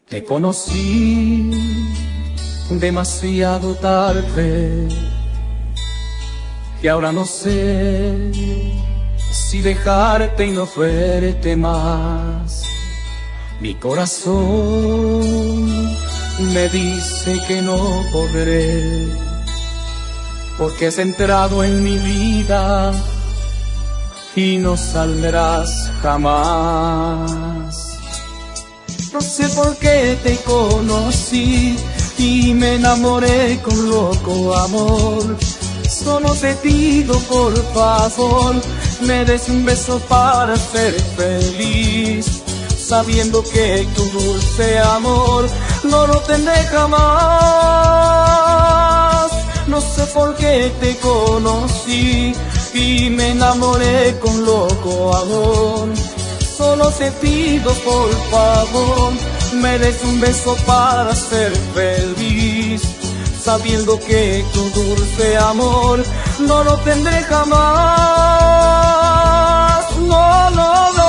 Te conocí demasiado tarde y ahora no sé si dejarte y no verte más. Mi corazón me dice que no podré, porque has entrado en mi vida y no saldrás jamás. No sé por qué te conocí y me enamoré con loco amor. Solo te pido por favor, me des un beso para ser feliz, sabiendo que tu dulce amor no lo tendré jamás. No sé por qué te conocí y me enamoré con loco amor. Solo te pido por favor, me des un beso para ser feliz, sabiendo que tu dulce amor no lo tendré jamás. No, no, no.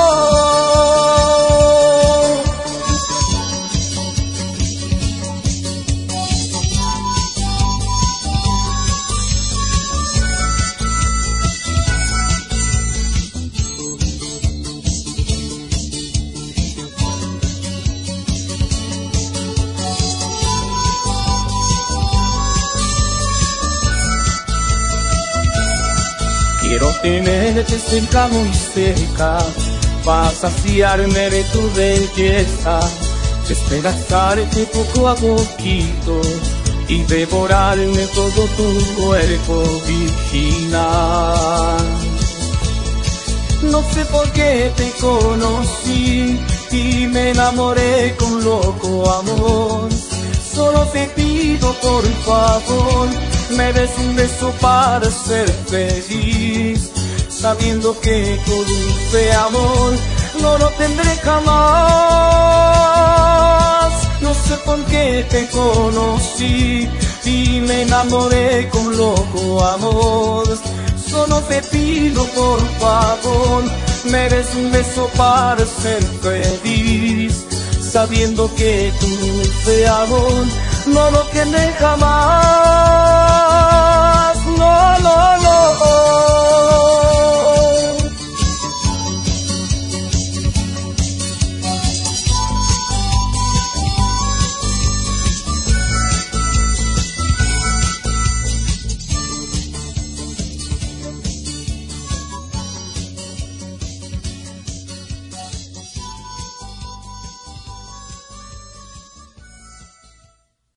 Quiero tenerte cerca, muy cerca, para saciarme de tu belleza, despedazarte poco a poquito y devorarme todo tu cuerpo virginal. No sé por qué te conocí y me enamoré con loco amor. Solo te pido por favor, me des un beso para ser feliz, sabiendo que tu dulce amor no lo tendré jamás. No sé por qué te conocí y me enamoré con loco amor. Solo te pido por favor, me des un beso para ser feliz, sabiendo que tu dulce amor no lo tendré jamás.